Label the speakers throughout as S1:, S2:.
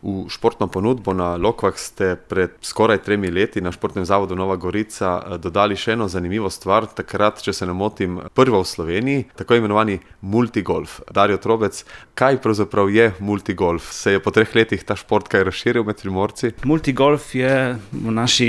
S1: V športno ponudbo na Lokvah ste pred skoraj 3 leti na Športnem zavodu Nova Gorica dodali še eno zanimivo stvar, takrat, če se ne motim, prva v Sloveniji, tako imenovani multigolf. Dario Trobec, kaj pravzaprav je multigolf? Se je po 3 letih ta šport kaj razširil med Primorci?
S2: Multigolf je v naši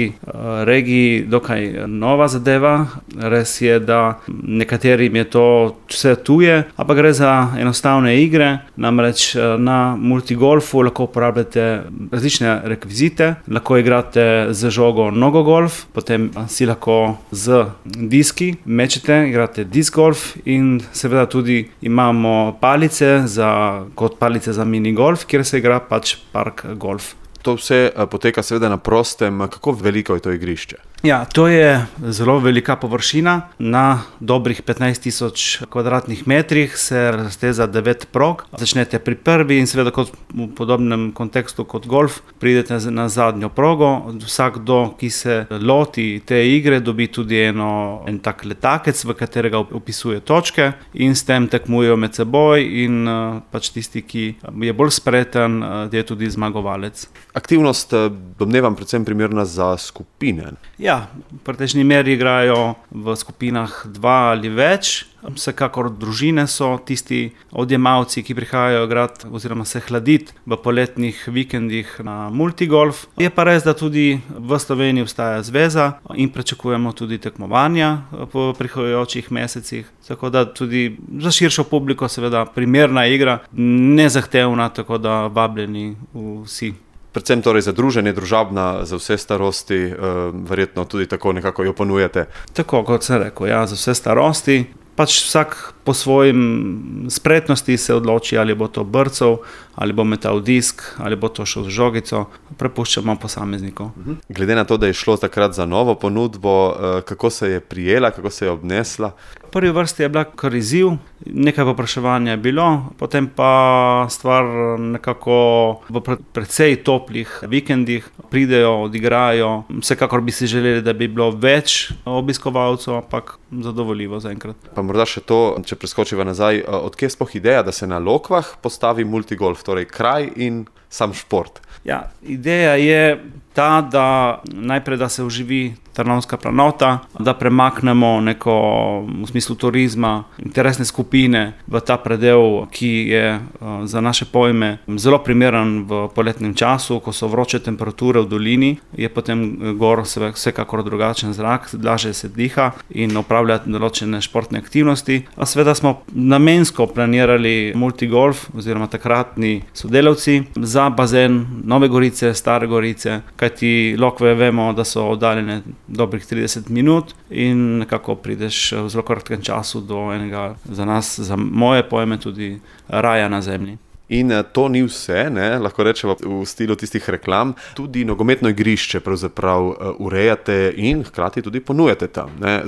S2: regiji dokaj nova zadeva. Res je, da nekaterim je to vse tuje, ampak gre za enostavne igre. Namreč na multigolfu lahko uporabljate različne rekvizite, lahko igrate z žogo nogogolf, potem si lahko z diski mečete, igrate disc golf in seveda tudi imamo palice kot palice za minigolf, kjer se igra pač park golf.
S1: To vse poteka seveda na prostem. Kako veliko je to igrišče?
S2: Ja, to je zelo velika površina. Na dobrih 15,000 kvadratnih metrih se razteza 9 prog. Začnete pri prvi in seveda kot v podobnem kontekstu kot golf, pridete na zadnjo progo. Vsakdo, ki se loti te igre, dobi tudi en tak letakec, v katerega vpisuje točke in s tem tekmujejo med seboj in pač tisti, ki je bolj spreten, je tudi zmagovalec.
S1: Aktivnost, domnevam, predvsem primerna za skupine.
S2: Ja, v pretežni meri igrajo v skupinah 2 ali več. Vsekakor družine so tisti odjemalci, ki prihajajo igrati oziroma se hladiti v poletnih vikendih na multigolf. Je pa res, da tudi v Sloveniji obstaja zveza in pričakujemo tudi tekmovanja v prihajajočih mesecih. Tako da tudi za širšo publiko seveda primerna igra, nezahtevna, tako da vabljeni vsi.
S1: Predvsem torej za druženje, družabna, za vse starosti, verjetno tudi tako nekako jo ponujate.
S2: Tako, kot sem rekel, ja, za vse starosti. Pač vsak po svojim spretnosti se odloči, ali bo to brcov, ali bo metal disk, ali bo to šel z žogico. Prepuščamo posamezniku.
S1: Glede na to, da je šlo takrat za novo ponudbo, kako se je prijela, kako se je obnesla?
S2: V prvi vrsti je bila kar izziv, nekaj povpraševanja je bilo, potem pa stvar nekako v precej toplih vikendih pridejo, odigrajo. Vsekakor bi si želeli, da bi bilo več obiskovalcev, ampak zadovoljivo zaenkrat.
S1: Pa morda še to, če preskočiva nazaj, odkje sploh ideja, da se na Lokvah postavi multigolf, torej kraj in sam šport?
S2: Ja, ideja je ta, da najprej da se oživi Trnovska planota, da premaknemo neko v smislu turizma, interesne skupine v ta predel, ki je za naše pojme zelo primeren v poletnem času, ko so vroče temperature v dolini, je potem gor vsekakor drugačen zrak, lažje se diha in opravlja določene športne aktivnosti. A seveda smo namensko planirali multigolf oziroma takratni sodelavci za bazen Nove Gorice, Stare Gorice, kajti Lokve vemo, da so oddaljene dobrih 30 minut in nekako prideš v zelo kratkem času do enega, za nas, za moje pojme, tudi raja na zemlji.
S1: In to ni vse, ne? Lahko rečemo v stilu tistih reklam, tudi nogometno igrišče pravzaprav urejate in hkrati tudi ponujate tam. Ne?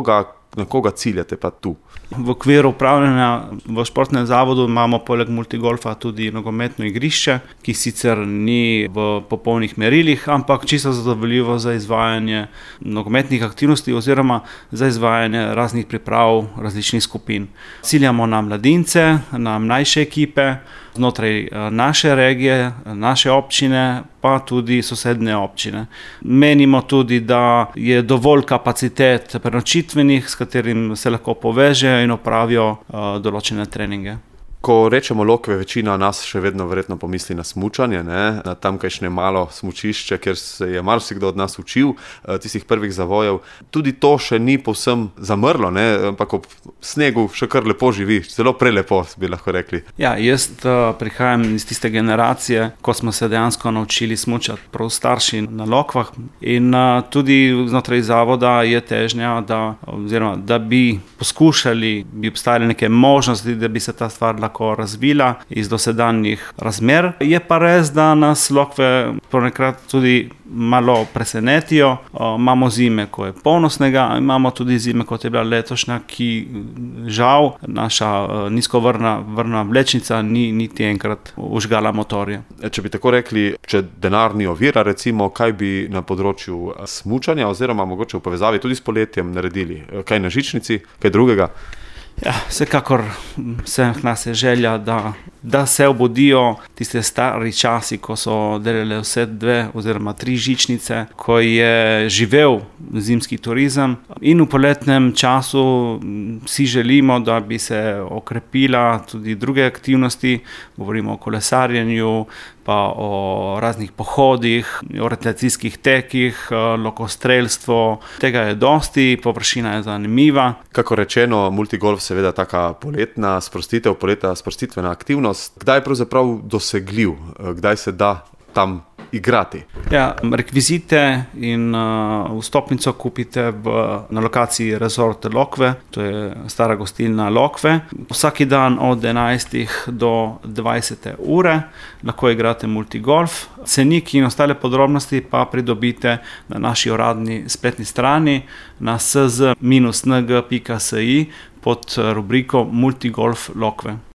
S1: Na koga ciljate pa tu?
S2: V okviru upravljanja v športnem zavodu imamo poleg multigolfa tudi nogometno igrišče, ki sicer ni v popolnih merilih, ampak čisto zadovoljivo za izvajanje nogometnih aktivnosti oziroma za izvajanje raznih priprav različnih skupin. Ciljamo na mladince, na mlajše ekipe, znotraj naše regije, naše občine, pa tudi sosednje občine. Menimo tudi, da je dovolj kapacitet prenočitvenih, s katerim se lahko povežejo in opravijo določene treninge.
S1: Ko rečemo Lokve, večina nas še vedno verjetno pomisli na smučanje, ne? Na tamkajšnje malo smučišče, kjer se je marsikdo od nas učil, tistih prvih zavojev. Tudi to še ni povsem zamrlo, ne? Ampak ob snegu še kar lepo živi, zelo prelepo, bi lahko rekli.
S2: Ja, jaz prihajam iz tiste generacije, ko smo se dejansko naučili smučati prav starši na Lokvah in tudi znotraj zavoda je težnja, da bi poskušali, bi obstajale neke možnosti, da bi se ta stvar lahko razvila iz dosedanjih razmer. Je pa res, da nas Lokve ponekrat tudi malo presenetijo. Imamo zime, ko je polno snega, imamo tudi zime, kot je bila letošnja, ki žal naša nizkovrna vlečnica ni niti enkrat užgala motorja.
S1: Če bi tako rekli, če denar ni ovira, recimo, kaj bi na področju smučanja oziroma mogoče v povezavi tudi s poletjem naredili? Kaj na žičnici, kaj drugega?
S2: Ja, vsekakor vseh nas je želja, da se obudijo tiste stari časi, ko so delali vse 2 oziroma 3 žičnice, ko je živel zimski turizem. In v poletnem času si želimo, da bi se okrepila tudi druge aktivnosti, govorimo o kolesarjenju, pa o raznih pohodih, orientacijskih tekih, lokostrelstvo. Tega je dosti, površina je zanimiva.
S1: Kako rečeno, multigolf seveda taka poletna sprostitvena aktivnost. Kdaj je pravzaprav dosegljiv? Kdaj se da tam igrati?
S2: Ja, rekvizite in vstopnico kupite na lokaciji Resort Lokve, to je stara gostilna Lokve. Vsaki dan od 11. do 20. ure lahko igrate multigolf. Cenik in ostale podrobnosti pa pridobite na naši uradni spletni strani na sz-ng.si pod rubriko Multigolf Lokve.